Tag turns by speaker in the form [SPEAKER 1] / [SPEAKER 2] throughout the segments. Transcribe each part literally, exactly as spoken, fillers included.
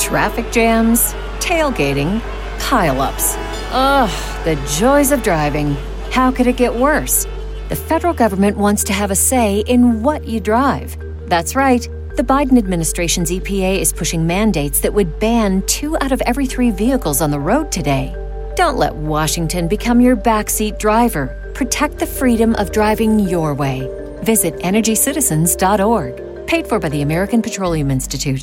[SPEAKER 1] Traffic jams, tailgating, pile-ups. Ugh, the joys of driving. How could it get worse? The federal government wants to have a say in what you drive. That's right. The Biden administration's E P A is pushing mandates that would ban two out of every three vehicles on the road today. Don't let Washington become your backseat driver. Protect the freedom of driving your way. Visit energy citizens dot org. Paid for by the American Petroleum Institute.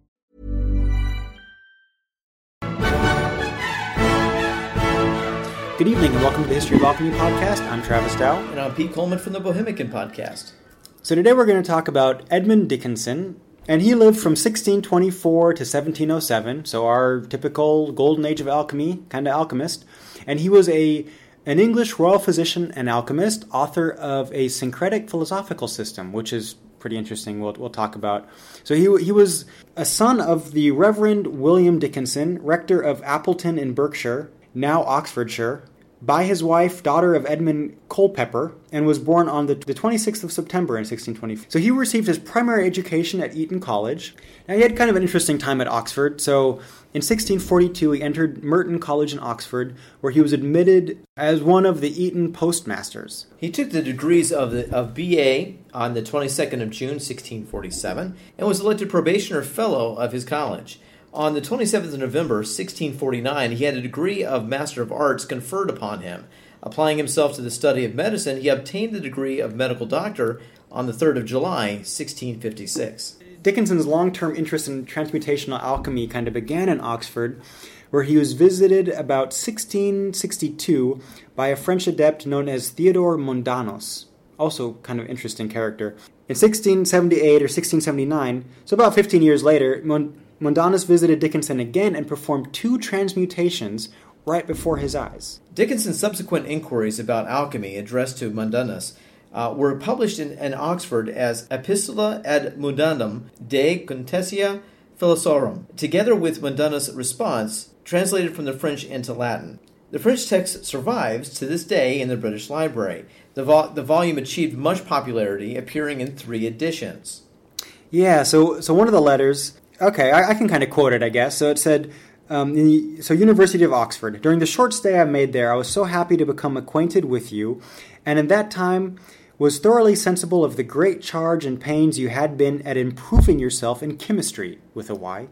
[SPEAKER 2] Good evening and welcome to the History of Alchemy podcast. I'm Travis Dow.
[SPEAKER 3] And I'm Pete Coleman from the Bohemican podcast.
[SPEAKER 2] So today we're going to talk about Edmund Dickinson, and he lived from sixteen twenty-four to seventeen oh seven, so our typical golden age of alchemy, kind of alchemist. And he was a an English royal physician and alchemist, author of a syncretic philosophical system, which is pretty interesting. We'll we'll talk about. So he he was a son of the Reverend William Dickinson, rector of Appleton in Berkshire, now Oxfordshire, by his wife, daughter of Edmund Culpeper, and was born on the, the twenty-sixth of September in sixteen twenty-four. So he received his primary education at Eton College. Now he had kind of an interesting time at Oxford. So in sixteen forty-two, he entered Merton College in Oxford, where he was admitted as one of the Eton postmasters.
[SPEAKER 3] He took the degrees of the of B A on the twenty-second of June, sixteen forty-seven, and was elected probationer fellow of his college. On the twenty-seventh of November, sixteen forty-nine, he had a degree of Master of Arts conferred upon him. Applying himself to the study of medicine, he obtained the degree of medical doctor on the third of July, sixteen fifty-six.
[SPEAKER 2] Dickinson's long-term interest in transmutational alchemy kind of began in Oxford, where he was visited about sixteen sixty-two by a French adept known as Theodore Mundanus, also kind of interesting character. In sixteen seventy-eight or sixteen seventy-nine, so about fifteen years later, Mun- Mundanus visited Dickinson again and performed two transmutations right before his eyes.
[SPEAKER 3] Dickinson's subsequent inquiries about alchemy addressed to Mundanus uh, were published in, in Oxford as Epistola ad Mundandum de Contestia Philosophorum, together with Mundanus' response, translated from the French into Latin. The French text survives to this day in the British Library. The, vo- the volume achieved much popularity, appearing in three editions.
[SPEAKER 2] Yeah, so so one of the letters... Okay, I, I can kind of quote it, I guess. So it said, um, in the, so University of Oxford, during the short stay I made there, I was so happy to become acquainted with you, and in that time was thoroughly sensible of the great charge and pains you had been at improving yourself in chemistry, with a Y.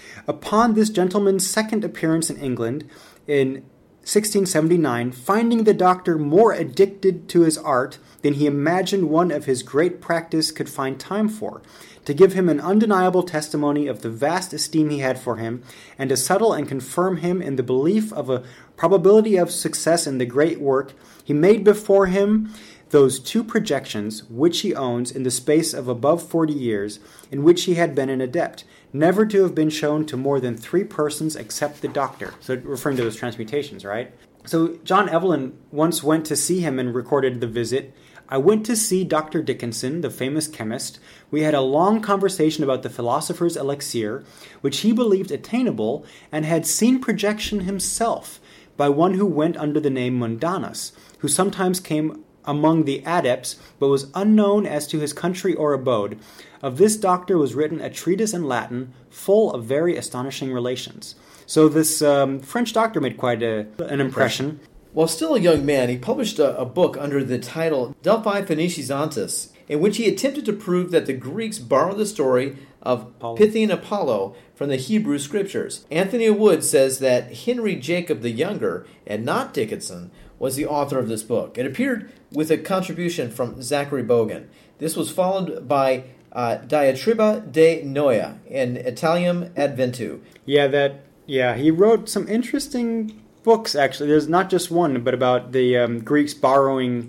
[SPEAKER 2] Upon this gentleman's second appearance in England, in sixteen seventy-nine, finding the doctor more addicted to his art than he imagined one of his great practice could find time for, to give him an undeniable testimony of the vast esteem he had for him, and to settle and confirm him in the belief of a probability of success in the great work, he made before him those two projections which he owns in the space of above forty years, in which he had been an adept, never to have been shown to more than three persons except the doctor. So referring to those transmutations, right? So John Evelyn once went to see him and recorded the visit. I went to see Doctor Dickinson, the famous chemist. We had a long conversation about the philosopher's elixir, which he believed attainable, and had seen projection himself by one who went under the name Mundanus, who sometimes came among the adepts, but was unknown as to his country or abode. Of this doctor was written a treatise in Latin, full of very astonishing relations. So this um, French doctor made quite a, an impression.
[SPEAKER 3] While still a young man, he published a, a book under the title Delphi Phoeniciantes, in which he attempted to prove that the Greeks borrowed the story of
[SPEAKER 2] Apollo.
[SPEAKER 3] Pythian Apollo from the Hebrew Scriptures. Anthony Wood says that Henry Jacob the Younger, and not Dickinson, was the author of this book. It appeared with a contribution from Zachary Bogan. This was followed by uh, Diatriba de Noia in Italium Adventu.
[SPEAKER 2] Yeah, that. Yeah, he wrote some interesting books, actually. There's not just one, but about the um, Greeks borrowing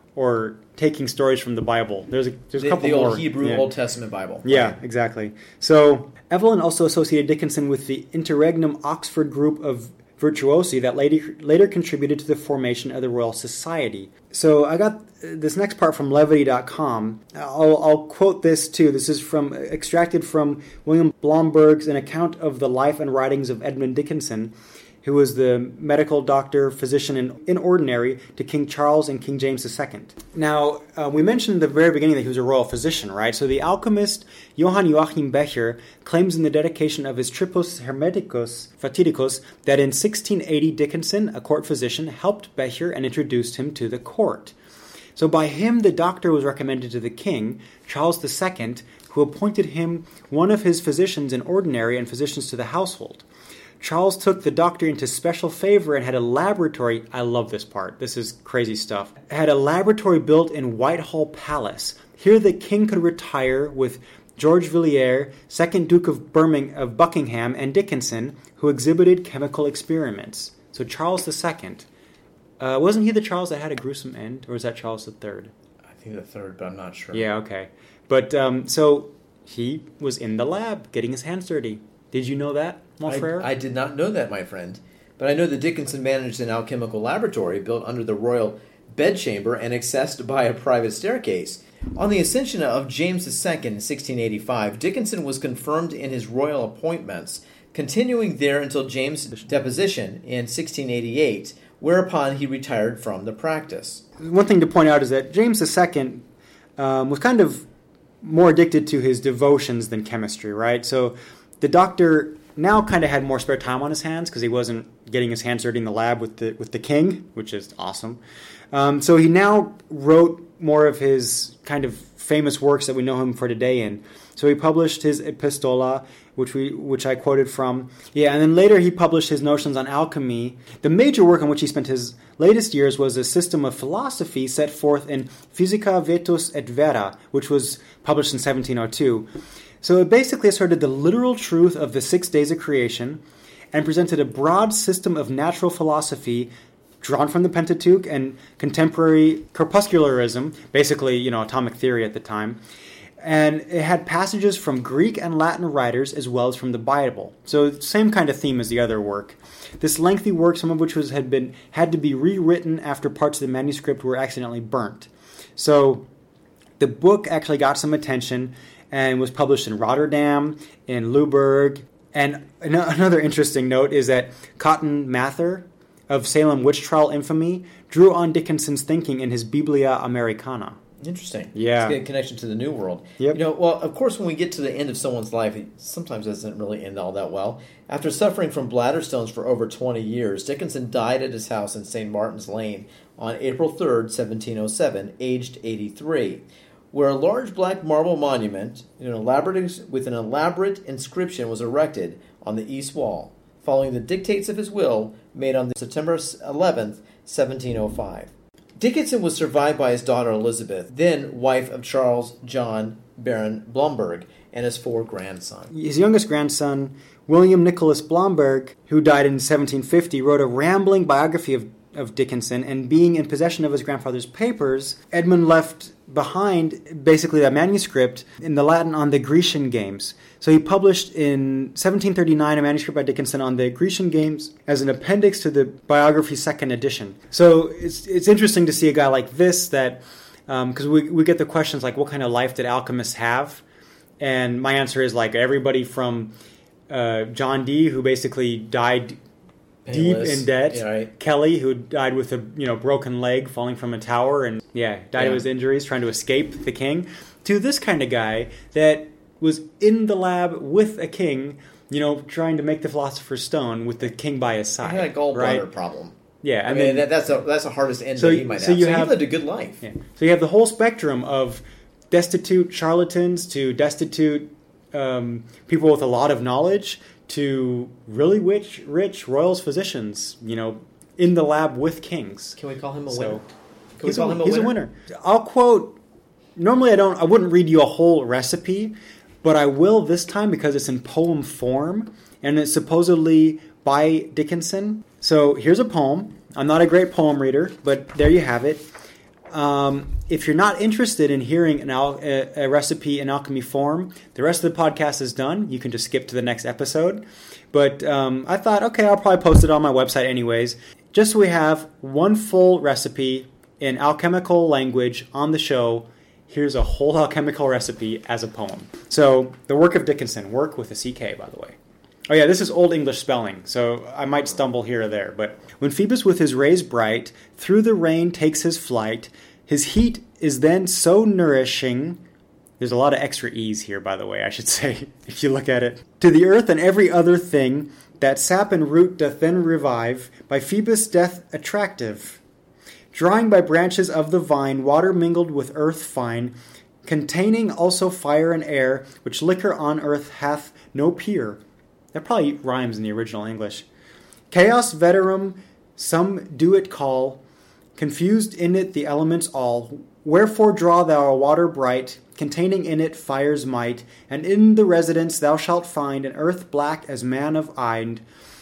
[SPEAKER 2] or taking stories from the Bible. There's a, there's a
[SPEAKER 3] the,
[SPEAKER 2] couple
[SPEAKER 3] the
[SPEAKER 2] more.
[SPEAKER 3] old Hebrew
[SPEAKER 2] yeah.
[SPEAKER 3] Old Testament Bible.
[SPEAKER 2] Yeah,
[SPEAKER 3] right.
[SPEAKER 2] exactly. So Evelyn also associated Dickinson with the Interregnum Oxford group of virtuosi that later, later contributed to the formation of the Royal Society. So I got this next part from levity dot com. I'll, I'll quote this too. This is from extracted from William Blomberg's An Account of the Life and Writings of Edmund Dickinson. who was the medical doctor, physician in, in ordinary to King Charles and King James the Second. Now, uh, we mentioned at the very beginning that he was a royal physician, right? So the alchemist Johann Joachim Becher claims in the dedication of his Tripos Hermeticus Fatidicus that in sixteen eighty Dickinson, a court physician, helped Becher and introduced him to the court. So by him, the doctor was recommended to the king, Charles the Second, who appointed him one of his physicians in ordinary and physicians to the household. Charles took the doctor into special favor and had a laboratory. I love this part. This is crazy stuff. Had a laboratory built in Whitehall Palace. Here the king could retire with George Villiers, second Duke of Birmingham, of Buckingham, and Dickinson, who exhibited chemical experiments. So Charles the Second. Uh, wasn't he the Charles that had a gruesome end? Or was that Charles the Third?
[SPEAKER 3] I think the third, but I'm not sure.
[SPEAKER 2] Yeah, okay. But, um, so, he was in the lab, getting his hands dirty. Did you know that, mon frere?
[SPEAKER 3] I, I did not know that, my friend. But I know that Dickinson managed an alchemical laboratory built under the royal bedchamber and accessed by a private staircase. On the accession of James the Second in sixteen eighty-five, Dickinson was confirmed in his royal appointments, continuing there until James' deposition in sixteen eighty-eight, whereupon he retired from the practice.
[SPEAKER 2] One thing to point out is that James the Second um, was kind of more addicted to his devotions than chemistry, right? So the doctor now kind of had more spare time on his hands because he wasn't getting his hands dirty in the lab with the with the king, which is awesome. Um, so he now wrote more of his kind of famous works that we know him for today in. So he published his Epistola, which we which I quoted from. Yeah, and then later he published his notions on alchemy. The major work on which he spent his latest years was a system of philosophy set forth in Physica Vetus et Vera, which was published in seventeen oh two. So it basically asserted the literal truth of the six days of creation and presented a broad system of natural philosophy drawn from the Pentateuch and contemporary corpuscularism, basically, you know, atomic theory at the time. And it had passages from Greek and Latin writers as well as from the Bible. So same kind of theme as the other work. This lengthy work, some of which was had been had to be rewritten after parts of the manuscript were accidentally burnt. So the book actually got some attention and was published in Rotterdam, in Luberg. And another interesting note is that Cotton Mather of Salem witch trial infamy drew on Dickinson's thinking in his Biblia Americana.
[SPEAKER 3] Interesting.
[SPEAKER 2] Yeah.
[SPEAKER 3] It's a good connection to the New World.
[SPEAKER 2] Yep.
[SPEAKER 3] You know, well, of course, when we get to the end of someone's life, it sometimes doesn't really end all that well. After suffering from bladder stones for over twenty years, Dickinson died at his house in Saint Martin's Lane on April third, seventeen oh seven, aged eighty-three, where a large black marble monument an elaborate, with an elaborate inscription was erected on the east wall, following the dictates of his will made on September eleventh, seventeen oh five. Dickinson was survived by his daughter Elizabeth, then wife of Charles John Baron Blomberg, and his four grandsons.
[SPEAKER 2] His youngest grandson, William Nicholas Blomberg, who died in seventeen fifty, wrote a rambling biography of, of Dickinson, and being in possession of his grandfather's papers, Edmund left behind basically a manuscript in the Latin on the Grecian games. So he published in seventeen thirty-nine a manuscript by Dickinson on the Grecian games as an appendix to the biography second edition. So it's it's interesting to see a guy like this that, because um, we, we get the questions like, what kind of life did alchemists have? And my answer is like everybody from uh, John Dee, who basically died deep in debt.
[SPEAKER 3] Yeah, right.
[SPEAKER 2] Kelly, who died with a you know broken leg falling from a tower and yeah died
[SPEAKER 3] Yeah.
[SPEAKER 2] of his injuries trying to escape the king. To this kind of guy that was in the lab with a king, you know, trying to make the Philosopher's Stone with the king by his side.
[SPEAKER 3] He had a gallbladder
[SPEAKER 2] right?
[SPEAKER 3] problem.
[SPEAKER 2] Yeah,
[SPEAKER 3] I,
[SPEAKER 2] I
[SPEAKER 3] mean,
[SPEAKER 2] mean,
[SPEAKER 3] that, that's a, that's the hardest end
[SPEAKER 2] so
[SPEAKER 3] that
[SPEAKER 2] you-
[SPEAKER 3] he might
[SPEAKER 2] so
[SPEAKER 3] have.
[SPEAKER 2] you
[SPEAKER 3] So
[SPEAKER 2] have-
[SPEAKER 3] he lived a good life.
[SPEAKER 2] yeah. So you have the whole spectrum of destitute charlatans to destitute um, people with a lot of knowledge to really rich, rich royals physicians, you know, in the lab with kings.
[SPEAKER 3] Can we call him a
[SPEAKER 2] So,
[SPEAKER 3] winner? Can we
[SPEAKER 2] He's,
[SPEAKER 3] call
[SPEAKER 2] a,
[SPEAKER 3] him a
[SPEAKER 2] he's
[SPEAKER 3] winner?
[SPEAKER 2] a winner. I'll quote. Normally, I don't. I wouldn't read you a whole recipe, but I will this time because it's in poem form and it's supposedly by Dickinson. So here's a poem. I'm not a great poem reader, but there you have it. Um, if you're not interested in hearing an al- a, a recipe in alchemy form, the rest of the podcast is done. You can just skip to the next episode. But um, I thought, okay, I'll probably post it on my website anyways. Just so we have one full recipe in alchemical language on the show. Here's a whole alchemical recipe as a poem. So the work of Dickinson, work with a C K, by the way. Oh yeah, this is Old English spelling, so I might stumble here or there. But when Phoebus with his rays bright through the rain takes his flight, his heat is then so nourishing. There's a lot of extra E's here, by the way, I should say, if you look at it. To the earth and every other thing, that sap and root doth then revive, by Phoebus' death attractive. Drawing by branches of the vine, water mingled with earth fine, containing also fire and air, which liquor on earth hath no peer. That probably rhymes in the original English. Chaos veterum, some do it call, confused in it the elements all. Wherefore draw thou a water bright, containing in it fire's might, and in the residence thou shalt find an earth black as man of eyed,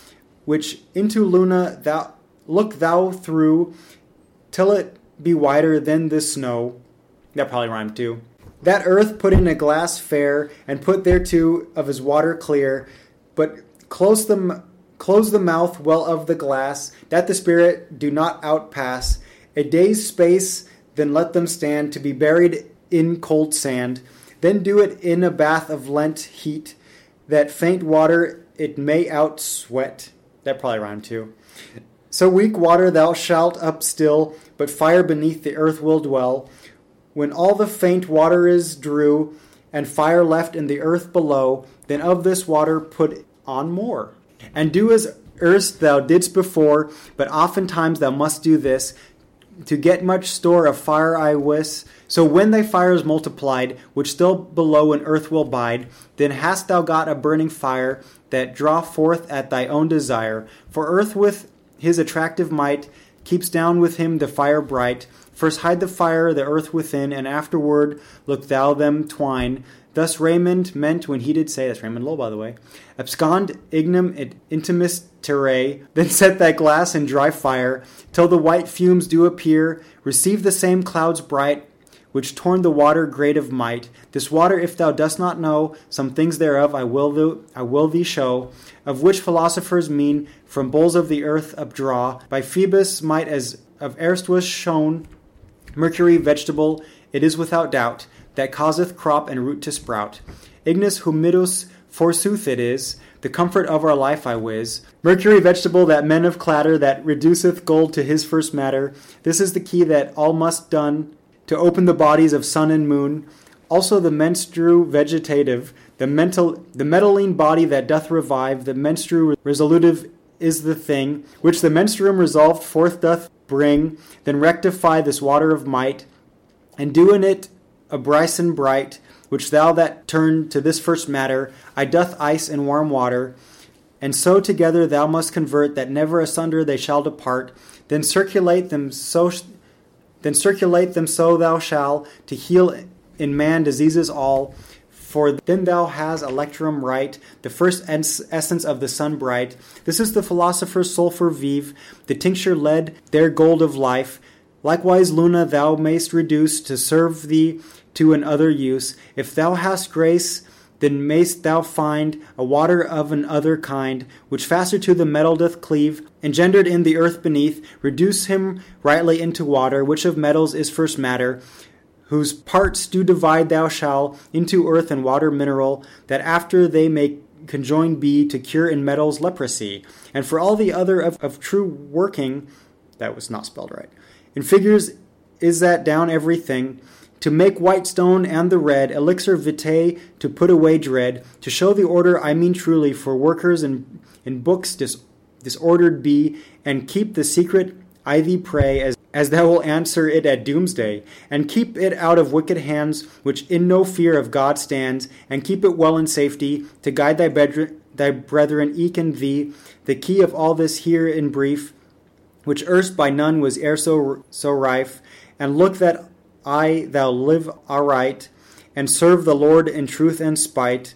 [SPEAKER 2] which into Luna thou look thou through, till it be whiter than the snow. That probably rhymed too. That earth put in a glass fair, and put thereto of his water clear, but close the, close the mouth well of the glass, that the spirit do not outpass. A day's space, then let them stand, to be buried in cold sand. Then do it in a bath of Lent heat, that faint water it may out sweat. That probably rhymed too. So weak water thou shalt up still, but fire beneath the earth will dwell. When all the faint water is drew, and fire left in the earth below, then of this water put on more. And do as erst thou didst before, but oftentimes thou must do this, to get much store of fire I wis. So when thy fire is multiplied, which still below in earth will bide, then hast thou got a burning fire, that draw forth at thy own desire. For earth with his attractive might keeps down with him the fire bright. First hide the fire, the earth within, and afterward look thou them twine. Thus Raymond meant when he did say, that's Raymond Lull, by the way, abscond ignem et intimis terrae, then set thy glass in dry fire, till the white fumes do appear, receive the same clouds bright, which torn the water great of might. This water, if thou dost not know, some things thereof I will, thee, I will thee show, of which philosophers mean from bowls of the earth updraw, by Phoebus' might as of erst was shown, Mercury vegetable, it is without doubt, that causeth crop and root to sprout. Ignis humidus, forsooth it is, the comfort of our life I wis. Mercury vegetable, that men of clatter, that reduceth gold to his first matter. This is the key that all must done, to open the bodies of sun and moon. Also the menstru vegetative, the mental, the metalline body that doth revive, the menstru resolutive is the thing, which the menstruum resolved forth doth bring, then rectify this water of might, and do in it a brison bright, which thou that turn to this first matter, I doth ice in warm water, and so together thou must convert, that never asunder they shall depart, then circulate them so then circulate them so thou shall, to heal in man diseases all, for then thou has electrum right, the first essence of the sun bright. This is the philosopher's sulphur vive, the tincture lead, their gold of life. Likewise, Luna, thou mayst reduce to serve thee to an other use. If thou hast grace, then mayst thou find a water of an other kind, which faster to the metal doth cleave, engendered in the earth beneath, reduce him rightly into water, which of metals is first matter, whose parts do divide thou shall into earth and water mineral, that after they may conjoined be to cure in metals leprosy. And for all the other of, of true working, that was not spelled right, in figures is that down everything, to make white stone and the red, elixir vitae, to put away dread, to show the order I mean truly, for workers in, in books dis, disordered be, and keep the secret I thee pray, as, as thou will answer it at doomsday, and keep it out of wicked hands, which in no fear of God stands, and keep it well in safety, to guide thy, bedre, thy brethren eke and thee, the key of all this here in brief, which erst by none was e'er so, so rife, and look that I thou live aright, and serve the Lord in truth and spite,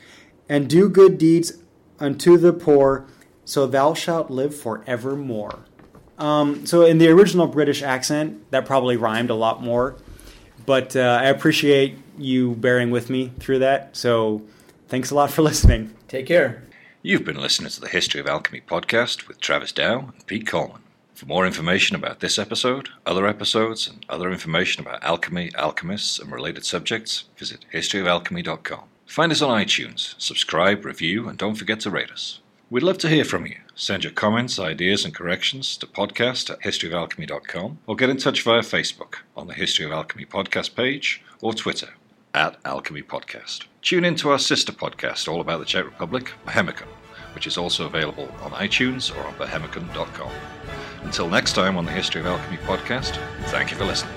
[SPEAKER 2] and do good deeds unto the poor, so thou shalt live for evermore. Um, so in the original British accent, that probably rhymed a lot more, but uh, I appreciate you bearing with me through that, so thanks a lot for listening.
[SPEAKER 3] Take care.
[SPEAKER 4] You've been listening to the History of Alchemy podcast with Travis Dow and Pete Coleman. For more information about this episode, other episodes, and other information about alchemy, alchemists, and related subjects, visit history of alchemy dot com. Find us on iTunes, subscribe, review, and don't forget to rate us. We'd love to hear from you. Send your comments, ideas, and corrections to podcast at history of alchemy dot com or get in touch via Facebook on the History of Alchemy podcast page or Twitter at Alchemy Podcast. Tune in to our sister podcast all about the Czech Republic, Bohemicon, which is also available on iTunes or on bohemicon dot com. Until next time on the History of Alchemy podcast, thank you for listening.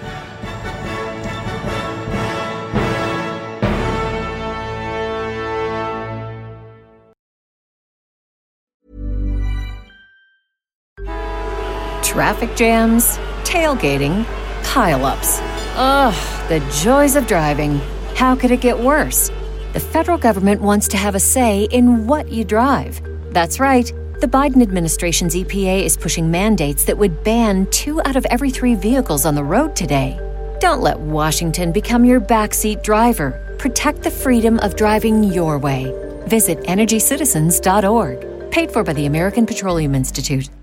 [SPEAKER 1] Traffic jams, tailgating, pile-ups. Ugh, the joys of driving. How could it get worse? The federal government wants to have a say in what you drive. That's right. The Biden administration's E P A is pushing mandates that would ban two out of every three vehicles on the road today. Don't let Washington become your backseat driver. Protect the freedom of driving your way. Visit energy citizens dot org. Paid for by the American Petroleum Institute.